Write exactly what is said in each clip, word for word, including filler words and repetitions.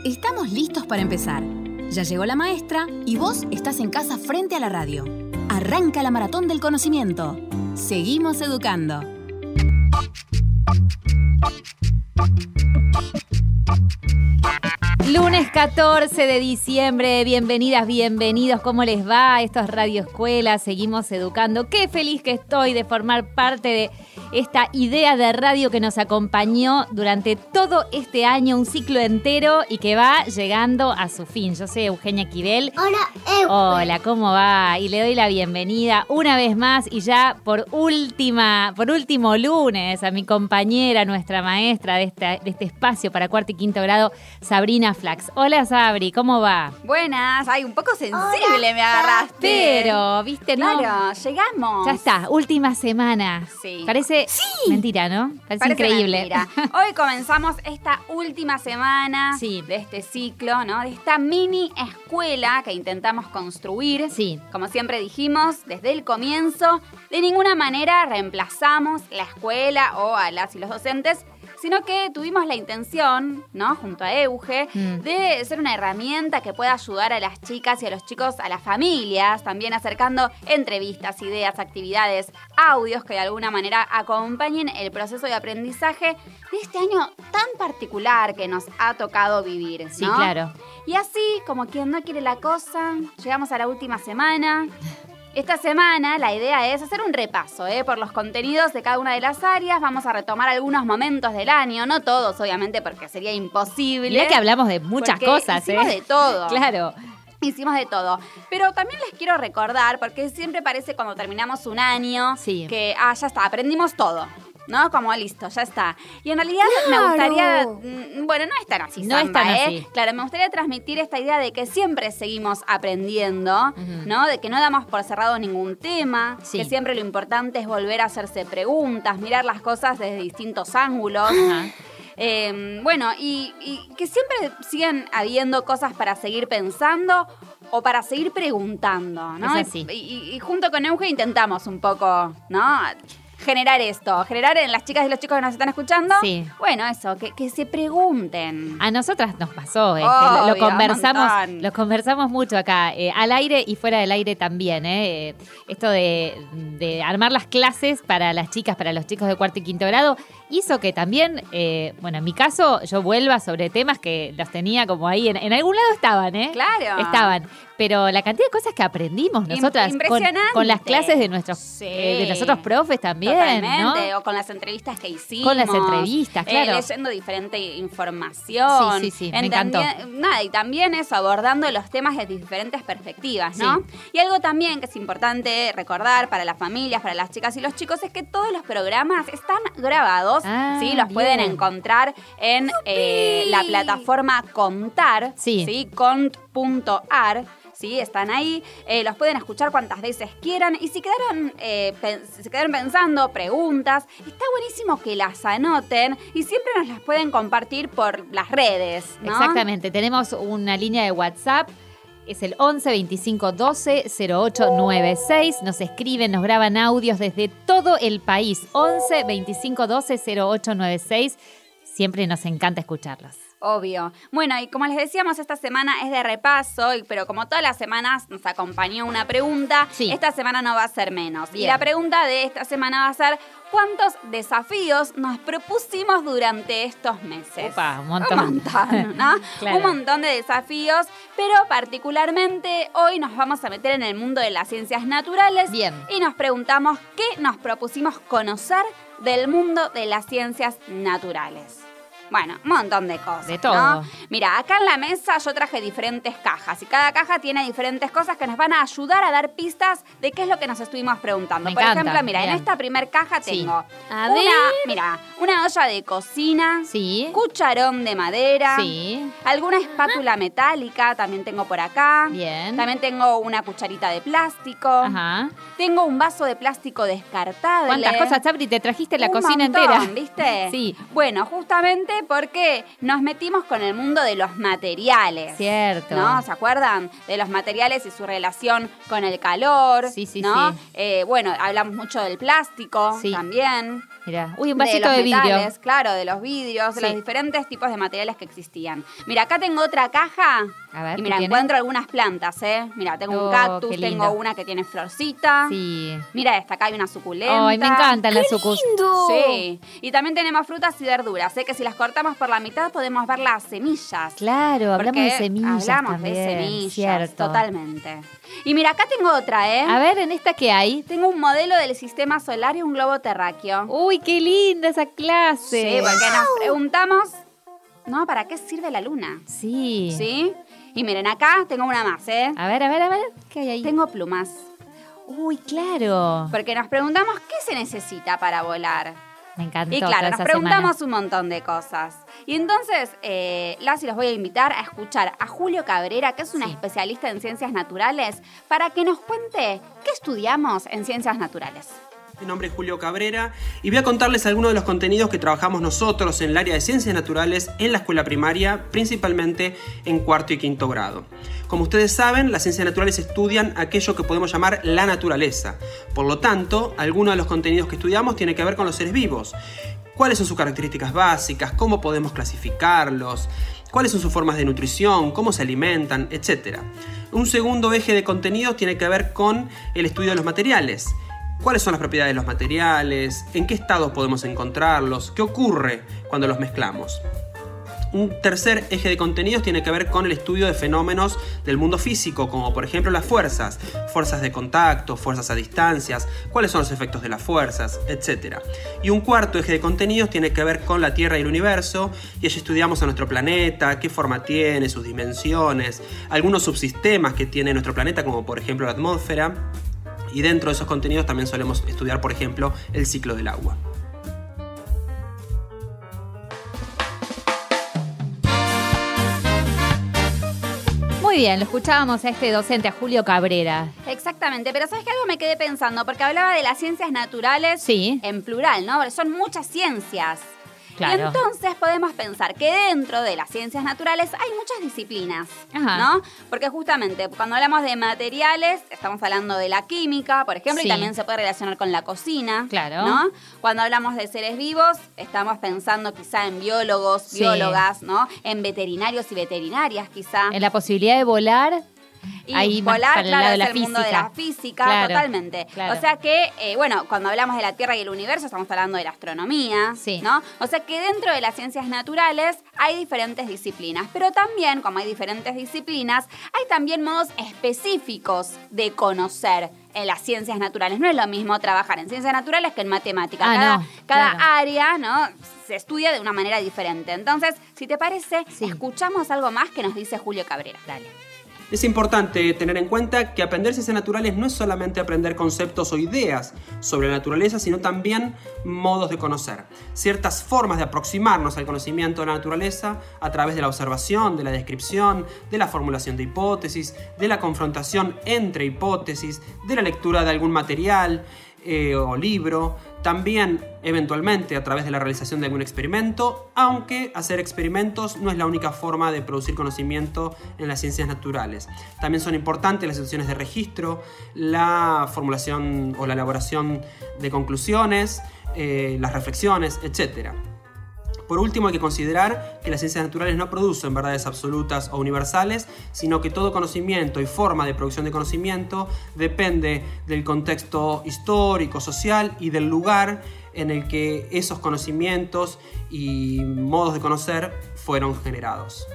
Estamos listos para empezar. Ya llegó la maestra y vos estás en casa frente a la radio. Arranca la maratón del conocimiento. Seguimos educando. Lunes catorce de diciembre, bienvenidas, bienvenidos, ¿cómo les va? Esto es Radio Escuela, seguimos educando. Qué feliz que estoy de formar parte de esta idea de radio que nos acompañó durante todo este año, un ciclo entero y que va llegando a su fin. Yo soy Eugenia Quibel. Hola, Euge. Hola, ¿cómo va? Y le doy la bienvenida una vez más y ya por última, por último lunes a mi compañera, nuestra maestra de, esta, de este espacio para cuarto y quinto grado, Sabrina Flax. Hola, Sabri, ¿cómo va? Buenas. Ay, un poco sensible Hola, me agarraste. Pero, viste, ¿no? Claro, llegamos. Ya está, última semana. Sí. Parece Sí. mentira, ¿no? Parece, Parece increíble. mentira. Hoy comenzamos esta última semana Sí. de este ciclo, ¿no? De esta mini escuela que intentamos construir. Sí. Como siempre dijimos, desde el comienzo, de ninguna manera reemplazamos la escuela o a las y los docentes, sino que tuvimos la intención, ¿no? Junto a Euge, Mm. de ser una herramienta que pueda ayudar a las chicas y a los chicos, a las familias, también acercando entrevistas, ideas, actividades, audios que de alguna manera acompañen el proceso de aprendizaje de este año tan particular que nos ha tocado vivir, ¿no? Sí, claro. Y así, como quien no quiere la cosa, llegamos a la última semana. Esta semana la idea es hacer un repaso ¿eh? por los contenidos de cada una de las áreas. Vamos a retomar algunos momentos del año, no todos obviamente porque sería imposible. Mirá que hablamos de muchas porque cosas, hicimos ¿eh? de todo. Claro. Hicimos de todo. Pero también les quiero recordar, porque siempre parece cuando terminamos un año Sí. que, ah, ya está, aprendimos todo. ¿No? Como listo, ya está. Y en realidad Claro. me gustaría... mm, Bueno, no es tan así, No es Samba, tan ¿eh? así. Claro, me gustaría transmitir esta idea de que siempre seguimos aprendiendo, Ujú. ¿no? De que no damos por cerrado ningún tema, Sí. que siempre lo importante es volver a hacerse preguntas, mirar las cosas desde distintos ángulos. Ajá. Eh, bueno, y, y que siempre sigan habiendo cosas para seguir pensando o para seguir preguntando, ¿no? Es así. Y, y- y junto con Euge intentamos un poco, ¿no? Generar esto, generar en las chicas y los chicos que nos están escuchando. Sí. Bueno, eso, que, que se pregunten. A nosotras nos pasó, eh, que lo- lo, Obvio, conversamos, un montón. lo conversamos mucho acá, eh, al aire y fuera del aire también, eh, eh, esto de, de armar las clases para las chicas, para los chicos de cuarto y quinto grado, hizo que también, eh, bueno, en mi caso, yo vuelva sobre temas que los tenía como ahí, en, en algún lado estaban, ¿eh? Claro. Estaban, pero la cantidad de cosas que aprendimos Im- nosotras con, impresionante. con las clases de nuestros, Sí. eh, de los otros profes también, Totalmente, ¿no? o con las entrevistas que hicimos. Con las entrevistas, eh, claro. leyendo diferente información. Sí, sí, sí, me Entendi- encantó. Nada, y también eso, abordando los temas desde diferentes perspectivas, ¿no? Sí. Y algo también que es importante recordar para las familias, para las chicas y los chicos, es que todos los programas están grabados, Ah, ¿sí? Los bien. pueden encontrar en eh, la plataforma Contar, Sí. ¿sí? cont punto ar. Sí, están ahí, eh, los pueden escuchar cuantas veces quieran y si quedaron, eh, pen- si se quedaron pensando, preguntas, está buenísimo que las anoten y siempre nos las pueden compartir por las redes, ¿no? Exactamente, tenemos una línea de WhatsApp, es el once veinticinco doce cero ocho noventa y seis, nos escriben, nos graban audios desde todo el país, once veinticinco doce cero ocho noventa y seis, siempre nos encanta escucharlos. Obvio. Bueno, y como les decíamos, esta semana es de repaso, y- pero como todas las semanas nos acompañó una pregunta, Sí. esta semana no va a ser menos. Y Bien. la pregunta de esta semana va a ser, ¿cuántos desafíos nos propusimos durante estos meses? Opa, un montón. Un montón, ¿no? Claro. Un montón de desafíos, pero particularmente hoy nos vamos a meter en el mundo de las ciencias naturales. Bien. Y nos preguntamos qué nos propusimos conocer del mundo de las ciencias naturales. Bueno, un montón de cosas. De todo. ¿no? Mira, acá en la mesa yo traje diferentes cajas y cada caja tiene diferentes cosas que nos van a ayudar a dar pistas de qué es lo que nos estuvimos preguntando. Me Por encanta, ejemplo, mira, bien. en esta primer caja Sí. tengo A una, ver. mira, una olla de cocina, Sí. cucharón de madera, Sí. alguna espátula metálica también tengo por acá. Bien. También tengo una cucharita de plástico. Ajá. Tengo un vaso de plástico descartable. ¿Cuántas cosas, Sabri? Te trajiste la Un cocina montón, entera. ¿viste? Sí. Bueno, justamente porque nos metimos con el mundo de los materiales. Cierto. ¿No? ¿Se acuerdan? De los materiales y su relación con el calor. Sí, sí, ¿no? sí. Eh, bueno, hablamos mucho del plástico Sí. también. Mirá. Uy, un de vasito los de, vidrio. metales, claro, de los vidrios, de Sí. los diferentes tipos de materiales que existían. Mira, acá tengo otra caja. A ver, Y ¿qué mira, tiene? encuentro algunas plantas, ¿eh? Mira, tengo Oh, un cactus, qué lindo. tengo una que tiene florcita. Sí. Mira esta, acá hay una suculenta. Ay, me encantan las sucus. Sí. Y también tenemos frutas y verduras, ¿eh? Que si las cortamos por la mitad podemos ver las semillas. Claro, hablamos Porque de semillas Hablamos también, de semillas, cierto. totalmente. Y mira, acá tengo otra, ¿eh? A ver, ¿en esta qué hay? Tengo un modelo del sistema solar y un globo terráqueo. Uy, qué linda esa clase. Sí, porque nos preguntamos, ¿no? ¿Para qué sirve la luna? Sí. ¿Sí? Y miren, acá tengo una más, ¿eh? A ver, a ver, a ver. ¿Qué hay ahí? Tengo plumas. Uy, claro. Porque nos preguntamos qué se necesita para volar. Me encantó. Y toda claro, nos esa preguntamos semana. un montón de cosas. Y entonces, eh, Las y los voy a invitar a escuchar a Julio Cabrera, que es una Sí. especialista en ciencias naturales, para que nos cuente qué estudiamos en ciencias naturales. Mi nombre es Julio Cabrera y voy a contarles algunos de los contenidos que trabajamos nosotros en el área de ciencias naturales en la escuela primaria, principalmente en cuarto y quinto grado. Como ustedes saben, las ciencias naturales estudian aquello que podemos llamar la naturaleza. Por lo tanto, algunos de los contenidos que estudiamos tienen que ver con los seres vivos. ¿Cuáles son sus características básicas? ¿Cómo podemos clasificarlos? ¿Cuáles son sus formas de nutrición? ¿Cómo se alimentan? Etcétera. Un segundo eje de contenidos tiene que ver con el estudio de los materiales. ¿Cuáles son las propiedades de los materiales? ¿En qué estados podemos encontrarlos? ¿Qué ocurre cuando los mezclamos? Un tercer eje de contenidos tiene que ver con el estudio de fenómenos del mundo físico, como por ejemplo las fuerzas, fuerzas de contacto, fuerzas a distancias, cuáles son los efectos de las fuerzas, etcétera. Y un cuarto eje de contenidos tiene que ver con la Tierra y el universo, y allí estudiamos a nuestro planeta, qué forma tiene, sus dimensiones, algunos subsistemas que tiene nuestro planeta, como por ejemplo la atmósfera. Y dentro de esos contenidos también solemos estudiar, por ejemplo, el ciclo del agua. Muy bien, lo escuchábamos a este docente, a Julio Cabrera. Exactamente, pero ¿sabes qué? Algo me quedé pensando, porque hablaba de las ciencias naturales Sí. en plural, ¿no? Porque son muchas ciencias. Claro. Y entonces podemos pensar que dentro de las ciencias naturales hay muchas disciplinas, Ajá. ¿no? Porque justamente cuando hablamos de materiales, estamos hablando de la química, por ejemplo, Sí. y también se puede relacionar con la cocina, Claro. ¿no? Cuando hablamos de seres vivos, estamos pensando quizá en biólogos, Sí. biólogas, ¿no? En veterinarios y veterinarias, quizá. En la posibilidad de volar. Y Ahí más volar, para el claro, lado de es la el mundo de física. la física, Claro, totalmente. claro. O sea que, eh, bueno, cuando hablamos de la Tierra y el universo, estamos hablando de la astronomía, Sí. ¿no? O sea que dentro de las ciencias naturales hay diferentes disciplinas, pero también, como hay diferentes disciplinas, hay también modos específicos de conocer en las ciencias naturales. No es lo mismo trabajar en ciencias naturales que en matemáticas. Ah, cada no, cada claro. área, ¿no? Se estudia de una manera diferente. Entonces, si te parece, Sí. escuchamos algo más que nos dice Julio Cabrera. Dale. Es importante tener en cuenta que aprender ciencias naturales no es solamente aprender conceptos o ideas sobre la naturaleza, sino también modos de conocer. Ciertas formas de aproximarnos al conocimiento de la naturaleza a través de la observación, de la descripción, de la formulación de hipótesis, de la confrontación entre hipótesis, de la lectura de algún material eh, o libro, también eventualmente a través de la realización de algún experimento, aunque hacer experimentos no es la única forma de producir conocimiento en las ciencias naturales. También son importantes las instituciones de registro, la formulación o la elaboración de conclusiones, eh, las reflexiones, etcétera. Por último, hay que considerar que las ciencias naturales no producen verdades absolutas o universales, sino que todo conocimiento y forma de producción de conocimiento depende del contexto histórico, social y del lugar en el que esos conocimientos y modos de conocer fueron generados.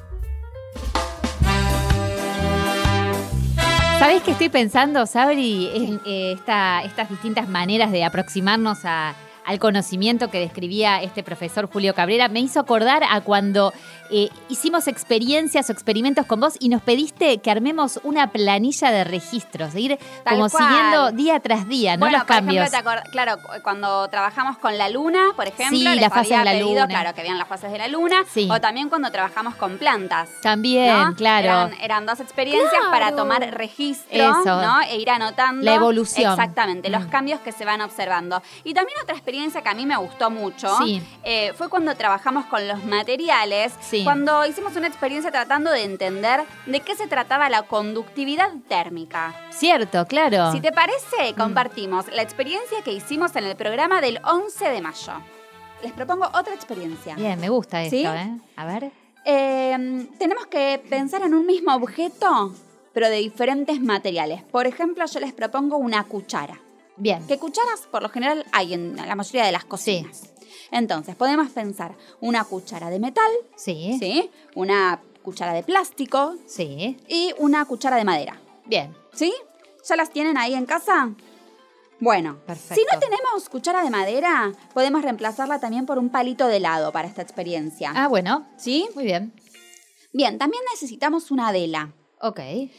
¿Sabés qué estoy pensando, Sabri? En eh, esta, estas distintas maneras de aproximarnos a, al conocimiento que describía este profesor Julio Cabrera. Me hizo acordar a cuando eh, hicimos experiencias o experimentos con vos y nos pediste que armemos una planilla de registros, de ir Tal como cual. siguiendo día tras día, ¿no? Bueno, Los por cambios. ejemplo, te acord- claro, cu- cuando trabajamos con la luna, por ejemplo, Sí, les las fases había de la pedido, luna. claro, que vean las fases de la luna, Sí. o también cuando trabajamos con plantas. También, ¿no? claro. Eran, eran dos experiencias Claro. para tomar registro, Eso. ¿no? E ir anotando. La evolución. Exactamente, los Mm. cambios que se van observando. Y también otra experiencia experiencia que a mí me gustó mucho. Sí. Eh, fue cuando trabajamos con los materiales, Sí. cuando hicimos una experiencia tratando de entender de qué se trataba la conductividad térmica. Cierto, claro. Si te parece, compartimos la experiencia que hicimos en el programa del once de mayo. Les propongo otra experiencia. Bien, me gusta esto, ¿Sí? ¿eh? A ver. Eh, tenemos que pensar en un mismo objeto, pero de diferentes materiales. Por ejemplo, yo les propongo una cuchara. Bien. Que cucharas, por lo general, hay en la mayoría de las cocinas. Entonces, podemos pensar una cuchara de metal, Sí. ¿sí? Una cuchara de plástico Sí. y una cuchara de madera. Bien. ¿Sí? ¿Ya las tienen ahí en casa? Bueno, Perfecto. si no tenemos cuchara de madera, podemos reemplazarla también por un palito de helado para esta experiencia. Ah, bueno. ¿Sí? Muy bien. Bien, también necesitamos una vela. Ok.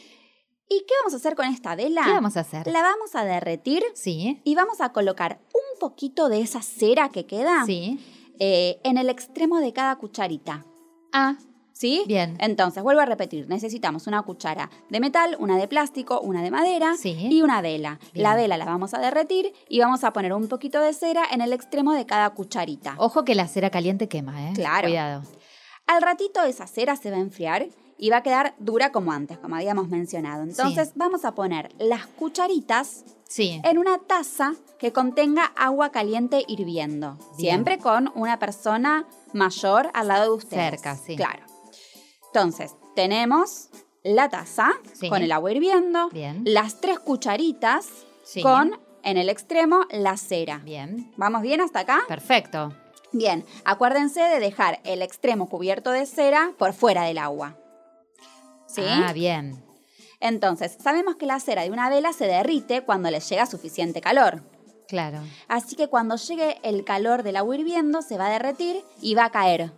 ¿Y qué vamos a hacer con esta vela? ¿Qué vamos a hacer? La vamos a derretir Sí. y vamos a colocar un poquito de esa cera que queda Sí. eh, en el extremo de cada cucharita. Ah, ¿Sí? Bien. Entonces, vuelvo a repetir, necesitamos una cuchara de metal, una de plástico, una de madera Sí. y una vela. Bien. La vela la vamos a derretir y vamos a poner un poquito de cera en el extremo de cada cucharita. ojo que la cera caliente quema, ¿eh? Claro. Cuidado. Al ratito esa cera se va a enfriar y va a quedar dura como antes, como habíamos mencionado. Entonces, Sí. vamos a poner las cucharitas Sí. en una taza que contenga agua caliente hirviendo. Bien. Siempre con una persona mayor al lado de ustedes. Cerca, sí. Claro. Entonces, tenemos la taza Sí. con el agua hirviendo, Bien. las tres cucharitas Sí. con, en el extremo, la cera. Bien. ¿Vamos bien hasta acá? Perfecto. Bien, acuérdense de dejar el extremo cubierto de cera por fuera del agua. ¿Sí? Ah, bien. Entonces, sabemos que la cera de una vela se derrite cuando le llega suficiente calor. Claro. Así que cuando llegue el calor del agua hirviendo, se va a derretir y va a caer.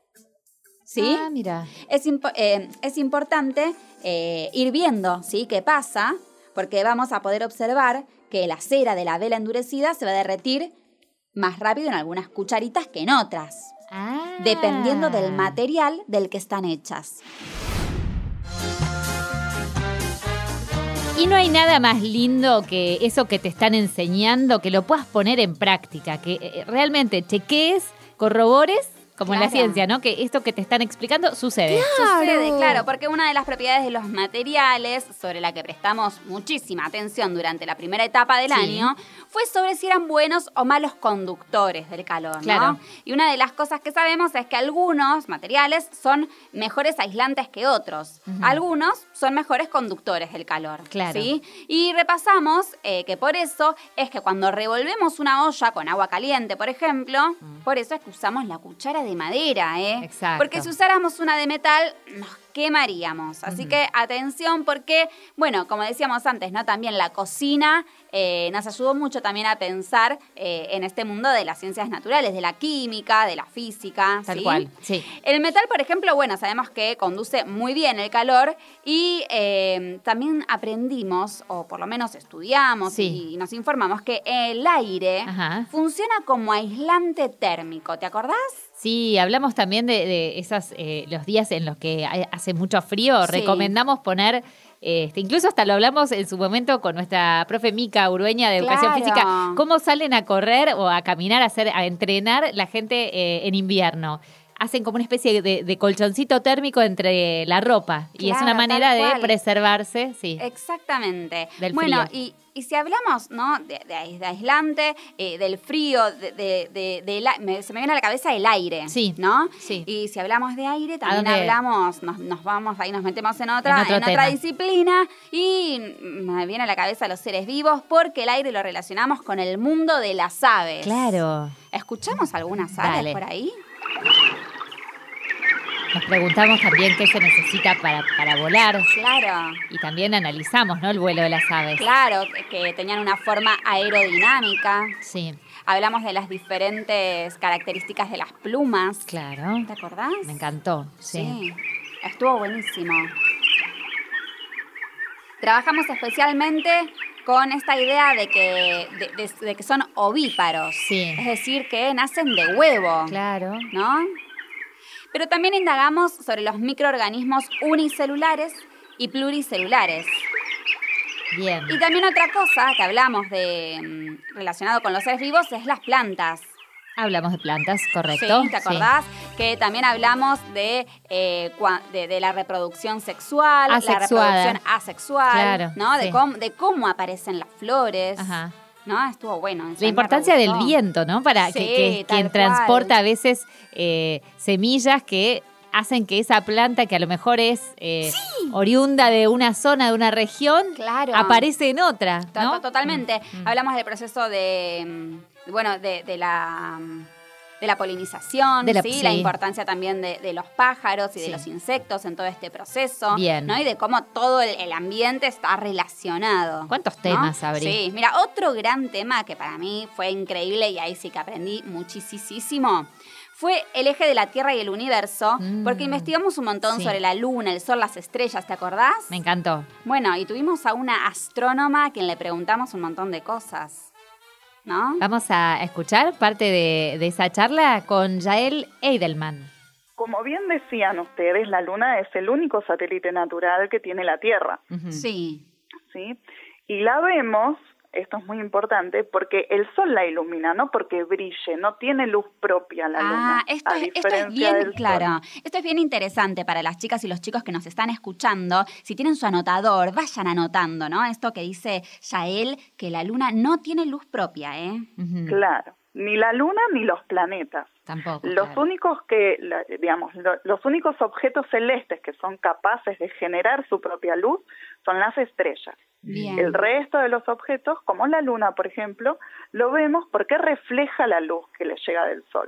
¿Sí? Ah, mira. Es, impo- eh, es importante eh, ir viendo, ¿sí?, qué pasa, porque vamos a poder observar que la cera de la vela endurecida se va a derretir más rápido en algunas cucharitas que en otras, Ah. dependiendo del material del que están hechas. Y no hay nada más lindo que eso que te están enseñando, que lo puedas poner en práctica, que eh, realmente chequees, corrobores, como en la Claro. ciencia, ¿no? Que esto que te están explicando sucede. Sucede, claro, porque una de las propiedades de los materiales, sobre la que prestamos muchísima atención durante la primera etapa del Sí. año, fue sobre si eran buenos o malos conductores del calor, ¿no? Claro. Y una de las cosas que sabemos es que algunos materiales son mejores aislantes que otros. Ujú. Algunos son mejores conductores del calor, Claro. ¿sí? Y repasamos eh, que por eso es que cuando revolvemos una olla con agua caliente, por ejemplo, por eso es que usamos la cuchara de madera, ¿eh? Exacto. Porque si usáramos una de metal, nos quemaríamos. Así Ujú. que atención porque, bueno, como decíamos antes, ¿no? También la cocina eh, nos ayudó mucho también a pensar eh, en este mundo de las ciencias naturales, de la química, de la física. Tal ¿sí? cual, sí. El metal, por ejemplo, bueno, sabemos que conduce muy bien el calor y eh, también aprendimos, o por lo menos estudiamos Sí. y nos informamos que el aire Ajá. funciona como aislante térmico. ¿Te acordás? Sí, hablamos también de, de esos, eh, los días en los que hay- hace mucho frío. Sí. Recomendamos poner, este, incluso hasta lo hablamos en su momento con nuestra profe Mica Urueña de Educación Claro. Física, cómo salen a correr o a caminar, a, hacer, a entrenar la gente eh, en invierno. Hacen como una especie de, de colchoncito térmico entre la ropa. y es Claro, una manera tal de cual. preservarse, sí. Exactamente. Del bueno, frío. y, y si hablamos, ¿no? de, de ais- de aislante, eh, del frío, de, de- de- del a- me- se me viene a la cabeza el aire, Sí, ¿no? sí. Y si hablamos de aire, también dónde? hablamos, nos, nos vamos, ahí nos metemos en otra, En otro otra tema. disciplina, y me viene a la cabeza los seres vivos, porque el aire lo relacionamos con el mundo de las aves. Claro. ¿Escuchamos algunas aves Dale. por ahí? Nos preguntamos también qué se necesita para, para volar. Claro. Y también analizamos, ¿no? El vuelo de las aves. Claro, que- que tenían una forma aerodinámica. Sí, Hablamos de las diferentes características de las plumas. claro. ¿Te acordás? Me encantó. Sí. Estuvo buenísimo. Trabajamos especialmente con esta idea de que, de, de- de que son ovíparos. Sí. Es decir, que nacen de huevo. Claro. ¿No? Pero también indagamos sobre los microorganismos unicelulares y pluricelulares. Bien. Y también otra cosa que hablamos de relacionado con los seres vivos es las plantas. Hablamos de plantas, correcto. Sí, ¿te acordás? Sí. Que también hablamos de, eh, de, de la reproducción sexual, Asexuada. la reproducción asexual, claro, ¿no? De, sí. cómo, de cómo aparecen las flores. Ajá. ¿No? Estuvo bueno. La importancia del viento, ¿no? Para sí, que, que quien cual. transporta a veces eh, semillas que hacen que esa planta, que a lo mejor es eh, sí. oriunda de una zona, de una región, claro. aparece en otra, ¿no? Totalmente. Mm. Hablamos del proceso de, bueno, de, de la... de la polinización, de la, ¿sí? Sí. La importancia también de, de los pájaros y sí. de los insectos en todo este proceso. Bien. ¿No? Y de cómo todo el, el ambiente está relacionado. ¿Cuántos temas, ¿no? Sabri? Sí, mira, otro gran tema que para mí fue increíble y ahí sí que aprendí muchísimo fue el eje de la Tierra y el universo, mm. porque investigamos un montón sí. sobre la luna, el sol, las estrellas, ¿te acordás? Me encantó. Bueno, y tuvimos a una astrónoma a quien le preguntamos un montón de cosas. ¿No? Vamos a escuchar parte de, de esa charla con Yael Eidelman. Como bien decían ustedes, la Luna es el único satélite natural que tiene la Tierra. Uh-huh. Sí. ¿Sí? Y la vemos, esto es muy importante, porque el Sol la ilumina, no porque brille, no tiene luz propia la ah, Luna. Esto, es, esto es bien, claro, esto es bien interesante para las chicas y los chicos que nos están escuchando. Si tienen su anotador, vayan anotando, ¿no? Esto que dice Yael, que la Luna no tiene luz propia, ¿eh? Uh-huh. Claro, ni la Luna ni los planetas. Tampoco. Los claro. únicos que, digamos, los únicos objetos celestes que son capaces de generar su propia luz son las estrellas. Bien. El resto de los objetos, como la Luna, por ejemplo, lo vemos porque refleja la luz que le llega del Sol.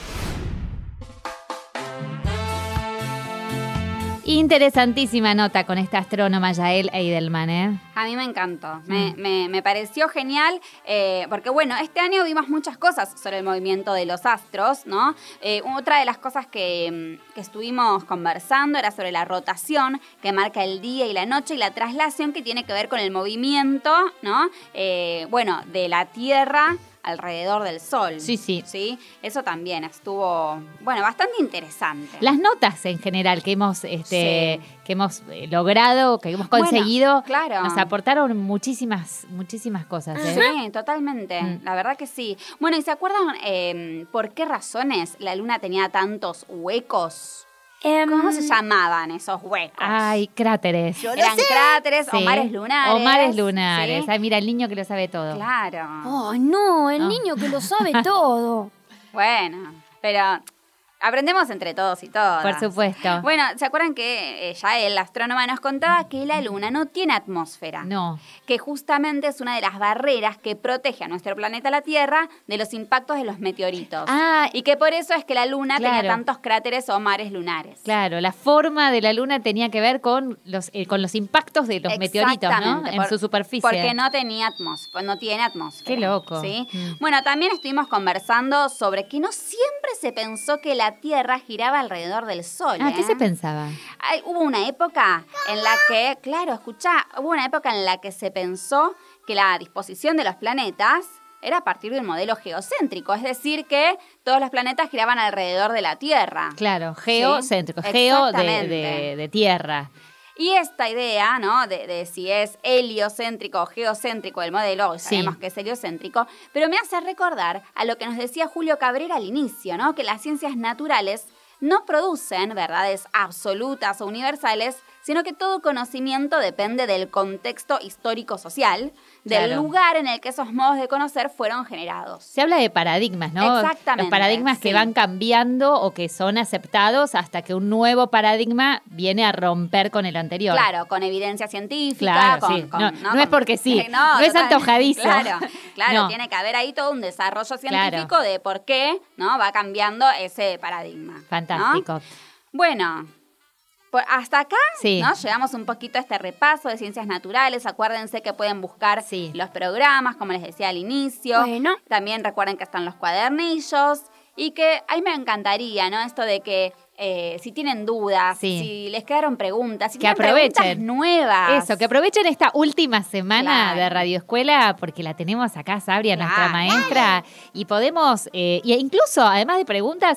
Interesantísima nota con esta astrónoma Yael Eidelman, ¿eh? A mí me encantó, me, me, me pareció genial, eh, porque bueno, este año vimos muchas cosas sobre el movimiento de los astros, ¿no? Eh, otra de las cosas que, que estuvimos conversando era sobre la rotación que marca el día y la noche y la traslación que tiene que ver con el movimiento, ¿no? Eh, bueno, de la Tierra alrededor del Sol. Sí, sí. Sí, eso también estuvo, bueno, bastante interesante. Las notas en general que hemos, este, sí. que hemos logrado, que hemos conseguido, bueno, claro. nos aportaron muchísimas, muchísimas cosas. ¿eh? Sí, totalmente. Mm. La verdad que sí. Bueno, ¿y se acuerdan eh, por qué razones la Luna tenía tantos huecos? Um, ¿Cómo se llamaban esos huecos? Ay, cráteres. Yo Eran sé. cráteres sí. o mares lunares. O mares lunares. ¿Sí? Ay, mira, el niño que lo sabe todo. Claro. Ay, no, el No. niño que lo sabe todo. Bueno, pero aprendemos entre todos y todas. Por supuesto. Bueno, ¿se acuerdan que eh, ya el astrónoma nos contaba que la Luna no tiene atmósfera? No. Que justamente es una de las barreras que protege a nuestro planeta, la Tierra, de los impactos de los meteoritos. Ah, y que por eso es que la Luna claro. tenía tantos cráteres o mares lunares. Claro, la forma de la Luna tenía que ver con los, eh, con los impactos de los meteoritos, ¿no? En por, su superficie. Porque no tenía atmósfera, no tiene atmósfera. Qué loco. ¿Sí? Mm. Bueno, también estuvimos conversando sobre que no siempre se pensó que la Tierra giraba alrededor del Sol. Ah, ¿eh? ¿qué se pensaba? Ay, hubo una época en la que, claro, escuchá, hubo una época en la que se pensó que la disposición de los planetas era a partir de un modelo geocéntrico, es decir, que todos los planetas giraban alrededor de la Tierra. Claro, geocéntrico, ¿Sí? geo de, Exactamente. de, de tierra. Y esta idea, ¿no? De, de si es heliocéntrico o geocéntrico el modelo, hoy sabemos Sí. que es heliocéntrico, pero me hace recordar a lo que nos decía Julio Cabrera al inicio, ¿no? Que las ciencias naturales no producen verdades absolutas o universales, sino que todo conocimiento depende del contexto histórico-social, del Claro. lugar en el que esos modos de conocer fueron generados. Se habla de paradigmas, ¿no? Exactamente, Los paradigmas que sí. van cambiando o que son aceptados hasta que un nuevo paradigma viene a romper con el anterior. Claro, con evidencia científica. Claro, con, sí. con- No, no es Con- porque sí, no, no es total- antojadizo. Claro, claro, No. tiene que haber ahí todo un desarrollo científico de por qué, ¿no? Va cambiando ese paradigma. Fantástico. ¿no? Bueno, por- hasta acá, Sí. ¿no? Llegamos un poquito a este repaso de ciencias naturales. Acuérdense que pueden buscar Sí. los programas, como les decía al inicio. Bueno. También recuerden que están los cuadernillos. Y que a mí me encantaría, ¿no? Esto de que eh, si tienen dudas, Sí. si les quedaron preguntas, si Que tienen preguntas aprovechen. nuevas. Eso, que aprovechen esta última semana Claro. de Radio Escuela, porque la tenemos acá, Sabria, nuestra Claro. maestra, y podemos, eh, y incluso, además de preguntas,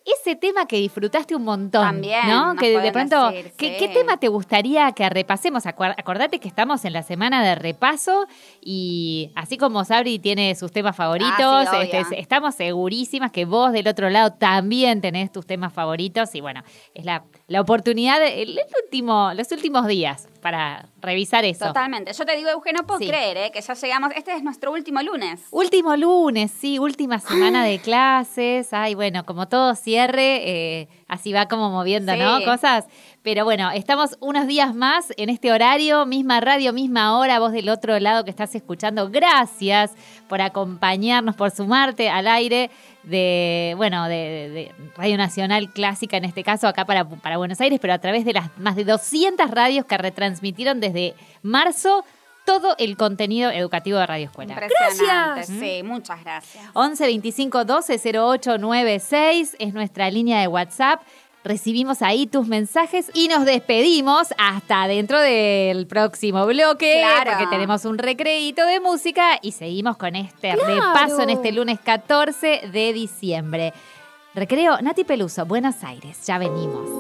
ese tema que disfrutaste un montón, También ¿no? nos Que de pueden pronto, decir, ¿qué, sí. ¿qué tema te gustaría que repasemos? Acuer- Acordate que estamos en la semana de repaso y así como Sabri tiene sus temas favoritos, Ah, sí, este, obvio. estamos segurísimas que vos del otro lado también tenés tus temas favoritos y bueno, es la, la oportunidad, de, el, el último, los últimos días para revisar eso. Totalmente. Yo te digo, Eugenio, no puedo Sí. creer ¿eh? que ya llegamos. Este es nuestro último lunes. Último lunes, sí, última semana de clases. Ay, bueno, como todo cierre, eh, así va como moviendo, Sí. ¿no? Cosas. Pero bueno, estamos unos días más en este horario, misma radio, misma hora, vos del otro lado que estás escuchando. Gracias por acompañarnos, por sumarte al aire de, bueno, de, de- de Radio Nacional Clásica, en este caso acá para, para Buenos Aires, pero a través de las más de doscientas radios que retransmitieron desde marzo todo el contenido educativo de Radio Escuela. Impresionante. Gracias. Sí, muchas gracias. once veinticinco doce cero ocho nueve seis es nuestra línea de WhatsApp. Recibimos ahí tus mensajes y nos despedimos hasta dentro del próximo bloque. Claro. Porque tenemos un recreíto de música y seguimos con este Claro. repaso en este lunes catorce de diciembre. Recreo, Nati Peluso, Buenos Aires. Ya venimos.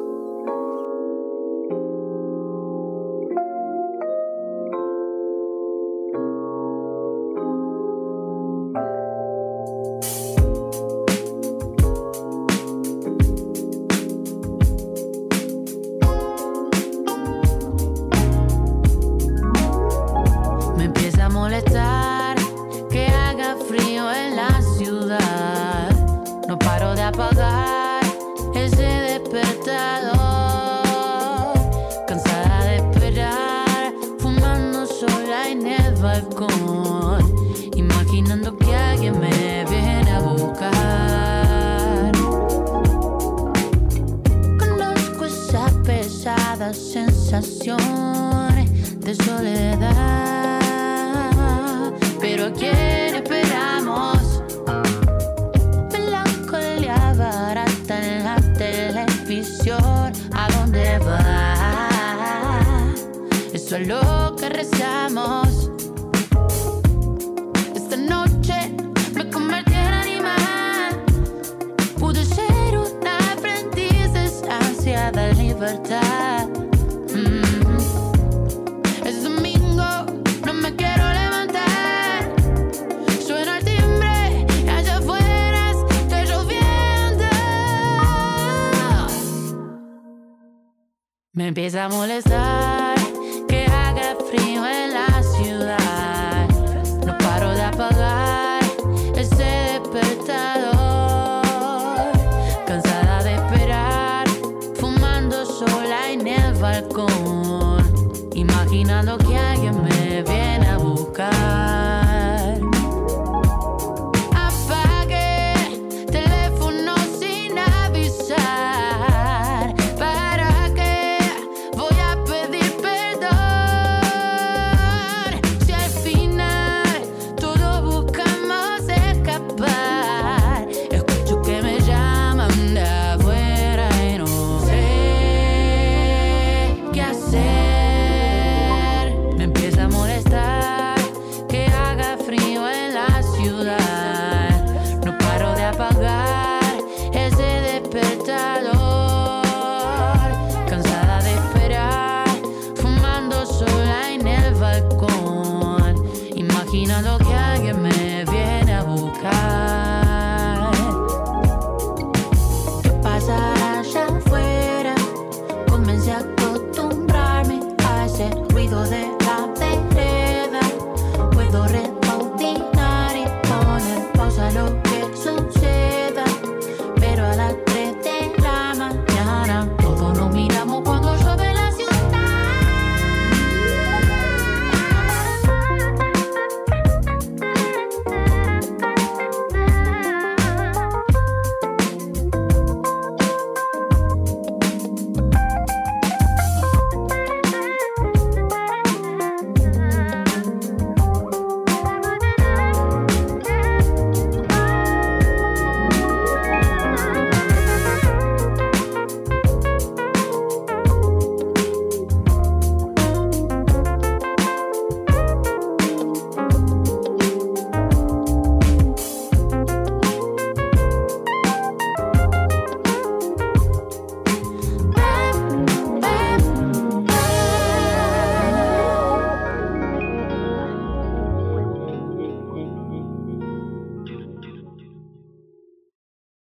Me empieza a molestar que haga frío en la ciudad. No paro de apagar ese despertador. Cansada de esperar, fumando sola en el balcón, imaginando que alguien me viene a buscar. Conozco esa pesada sensación de soledad, pero ¿a quién esperamos? Melancolía barata en la televisión, ¿a dónde va? Eso es lo que rezamos. Esta noche me convertí en animal, pude ser una aprendiz de esa ansiada libertad. Mm. Es domingo, no me quiero levantar. Suena el timbre y allá afuera está lloviendo. Me empieza a molestar que haga frío en la ciudad. No paro de apagar ese despertador. Cansada de esperar, fumando sola en el balcón, imaginando que alguien me viene a buscar. Apagué teléfono sin avisar. ¿Para qué voy a pedir perdón? Si al final todos buscamos escapar. Escucho que me llaman de afuera y no sé qué hacer. Me empieza a molestar que haga frío en la ciudad. No paro de apagar ese despertar.